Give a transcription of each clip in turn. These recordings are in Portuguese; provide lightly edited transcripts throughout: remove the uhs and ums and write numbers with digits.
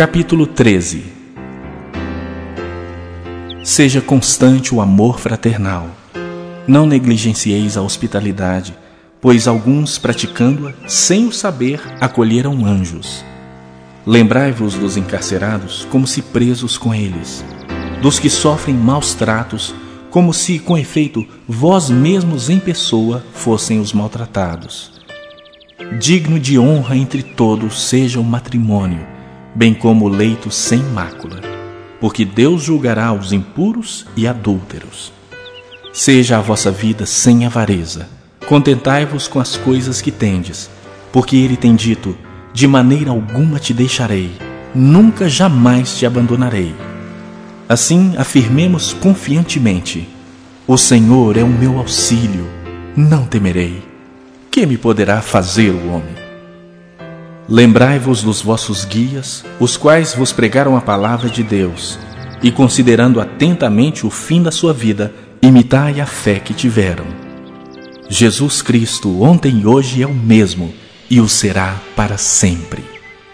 Capítulo 13. Seja constante o amor fraternal. Não negligencieis a hospitalidade, pois alguns, praticando-a, sem o saber, acolheram anjos. Lembrai-vos dos encarcerados, como se presos com eles, dos que sofrem maus tratos, como se, com efeito, vós mesmos em pessoa fossem os maltratados. Digno de honra entre todos seja o matrimônio, bem como o leito sem mácula, porque Deus julgará os impuros e adúlteros. Seja a vossa vida sem avareza, contentai-vos com as coisas que tendes, porque ele tem dito: de maneira alguma te deixarei, nunca jamais te abandonarei. Assim afirmemos confiantemente: o Senhor é o meu auxílio, não temerei. Que me poderá fazer o homem? Lembrai-vos dos vossos guias, os quais vos pregaram a palavra de Deus, e considerando atentamente o fim da sua vida, imitai a fé que tiveram. Jesus Cristo, ontem e hoje, é o mesmo, e o será para sempre.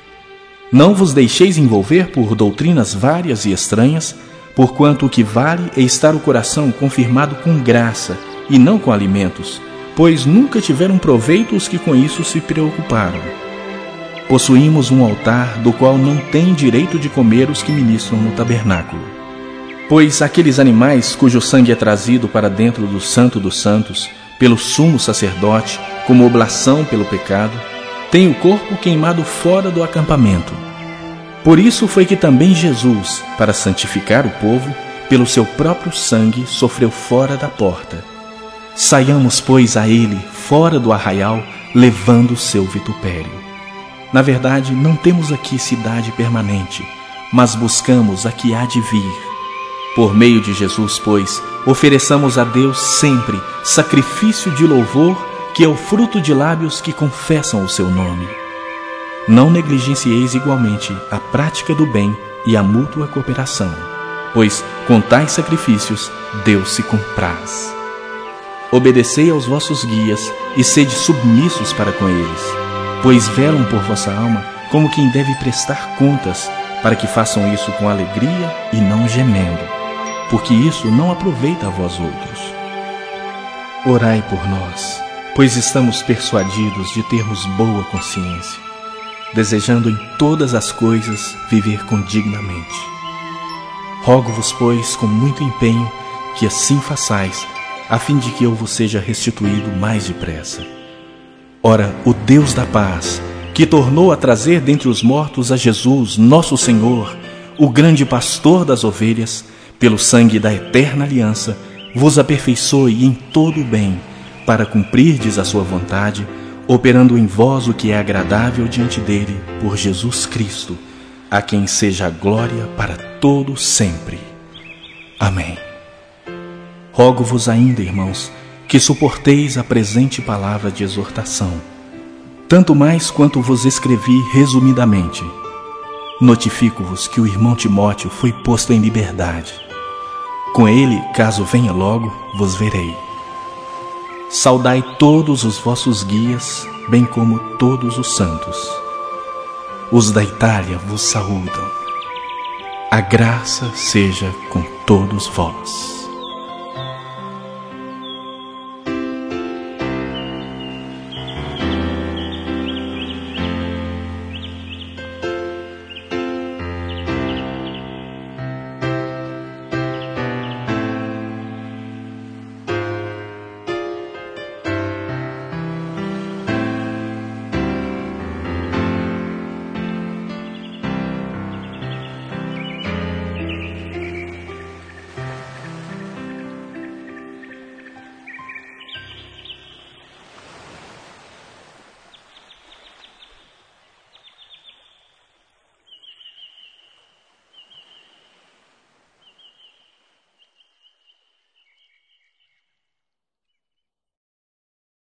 Não vos deixeis envolver por doutrinas várias e estranhas, porquanto o que vale é estar o coração confirmado com graça, e não com alimentos, pois nunca tiveram proveito os que com isso se preocuparam. Possuímos um altar do qual não têm direito de comer os que ministram no tabernáculo. Pois aqueles animais cujo sangue é trazido para dentro do Santo dos Santos, pelo sumo sacerdote, como oblação pelo pecado, têm o corpo queimado fora do acampamento. Por isso foi que também Jesus, para santificar o povo, pelo seu próprio sangue sofreu fora da porta. Saiamos, pois, a ele, fora do arraial, levando o seu vitupério. Na verdade, não temos aqui cidade permanente, mas buscamos a que há de vir. Por meio de Jesus, pois, ofereçamos a Deus sempre sacrifício de louvor, que é o fruto de lábios que confessam o seu nome. Não negligencieis igualmente a prática do bem e a mútua cooperação, pois com tais sacrifícios Deus se compraz. Obedecei aos vossos guias e sede submissos para com eles, pois velam por vossa alma como quem deve prestar contas, para que façam isso com alegria e não gemendo, porque isso não aproveita a vós outros. Orai por nós, pois estamos persuadidos de termos boa consciência, desejando em todas as coisas viver condignamente. Rogo-vos, pois, com muito empenho, que assim façais, a fim de que eu vos seja restituído mais depressa. Ora, o Deus da paz, que tornou a trazer dentre os mortos a Jesus, nosso Senhor, o grande pastor das ovelhas, pelo sangue da eterna aliança, vos aperfeiçoe em todo o bem, para cumprirdes a sua vontade, operando em vós o que é agradável diante dele, por Jesus Cristo, a quem seja a glória para todo sempre. Amém. Rogo-vos ainda, irmãos, que suporteis a presente palavra de exortação, tanto mais quanto vos escrevi resumidamente. Notifico-vos que o irmão Timóteo foi posto em liberdade. Com ele, caso venha logo, vos verei. Saudai todos os vossos guias, bem como todos os santos. Os da Itália vos saúdam. A graça seja com todos vós.